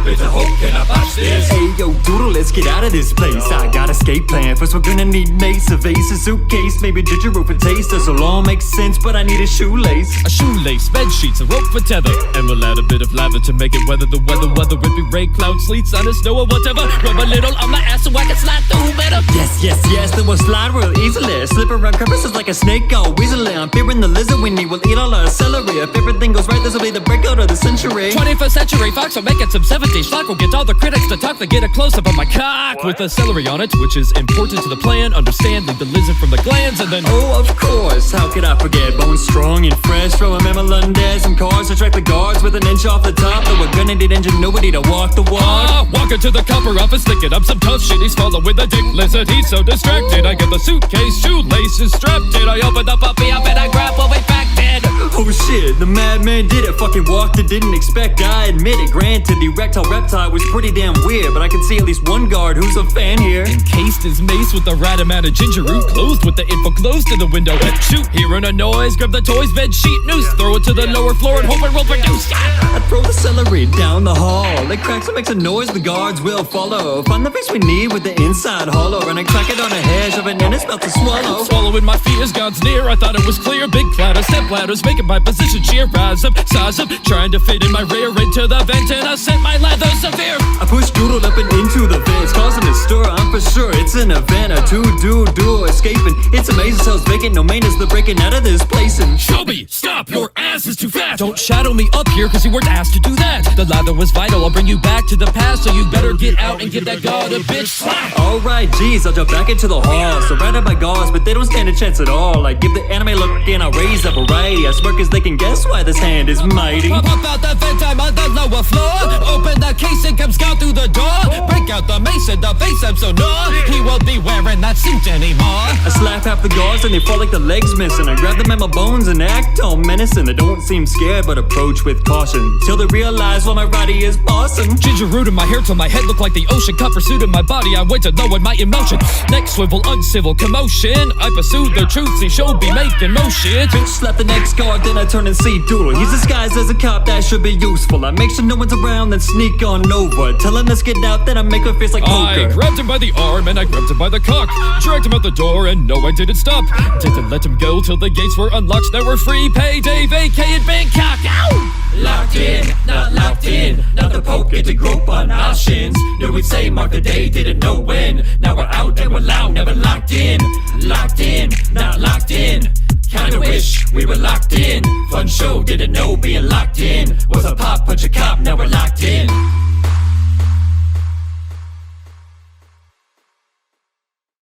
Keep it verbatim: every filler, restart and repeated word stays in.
bit of hope, can I botch this? Hey yo, Doodle, let's get out of this place. I got a escape plan. First we're gonna need mace, a vase, a suitcase, maybe ginger rope and taste. This will all make sense, but I need a shoelace. A shoelace, bed sheets, a rope for tether, and we'll add a bit of lather to make it weather the weather. Whether it be rain, cloud, sleet, sun, or snow, or whatever. Rub a little on my ass so I can slide through better. Yes, yes, yes, then we'll slide real easily. Slip around crevices like a snake, all weaselly. I'm fearing the lizard we need will eat all our celery. If everything goes right, this will be the breakout of the century. twenty-first century Fox will make it some seventies schlock. Will get all the critics to talk, they get a close-up of my cock. With a celery on it, which is important to the plan. Understand, leave the lizard from the glands, and then oh, of course, how could I forget? Bones strong and fresh from a Melundes. Some cars attract the guards with an inch off the top. But we're gonna need ingenuity to walk the walk. Ah, walking to the copper office, thinking up some tough shit. He's following the dick lizard, he's so distracted. I get the suitcase, shoelaces strapped in. I open the puppy up and I grab what we packed in. Oh shit, the madman did it. Fucking walked it, didn't expect. I admit it. Granted, the erectile reptile was pretty damn weird, but I can see at least one guard who's a fan here. Encased his mace with the right amount of ginger root, closed with the info close to the window. And shoot, hearing a noise, grab the toys, bed sheet, noose, throw it to the lower floor and hope it will produce. I throw the celery down the hall. It cracks and makes a noise, the guards will follow. Find the face we need with the inside hollow, and I crack it on a hair, shove it in his mouth to swallow. Swallowing my fears, God's near. I thought it was clear. Big cloud of step ladders, making my position sheer. Rise up, size up, trying to fit in my rear into the vent, and I sent my lather severe. I push Doodle up and into the vents, causing a stir. I'm for sure it's an event. A two-do-do escaping. It's amazing, cells vacant. No maintenance, they're breaking out of this place. And Shelby, stop! Your ass is too fast. Don't shadow me up here, cause you weren't asked to do that. The lather was vital. I'll bring you back to the past, so you better get out and give that god a bitch slap. Alright, geez, I'll jump back into the hall. Surrounded by guards, but they don't stand a chance at all. I give the anime look and I raise up a variety. I smirk as they can guess why this hand is mighty. Pop out the vent, I'm on the lower floor. Open the case and come scout through the door. Break out the mace and the face, I'm so raw. He won't be wearing that suit anymore. I slap half the guards and they fall like the legs missing. I grab them in my bones and act all menacing. They don't seem scared but approach with caution, till they realize what my body is bossing. Ginger root in my hair till my head look like the ocean. Copper suit in my body, I wait to know what my emotion. Neck swivel, uncivil commotion. I pursue the truth, see show be making motion. Bitch slap the next guard, then I turn and see Doodle. He's disguised as a cop, that should be useful. I make sure no one's around, then sneak on over. Tell him let's get out, then I make her face like poker. I grabbed him by the arm and I grabbed him by the cock. Dragged him out the door and no, I didn't stop. Didn't let him go till the gates were unlocked. Now we're free, payday, vacay in Bangkok. Ow! Locked in, not locked in. Not the poker to grope on our shins. Knew we'd say mark the day, didn't know when. Now we're out and we're loud, never locked in. Locked in, not locked in. Kinda wish we were locked in. Fun show, didn't know being locked in was a pop, punch a cop, now we're locked in.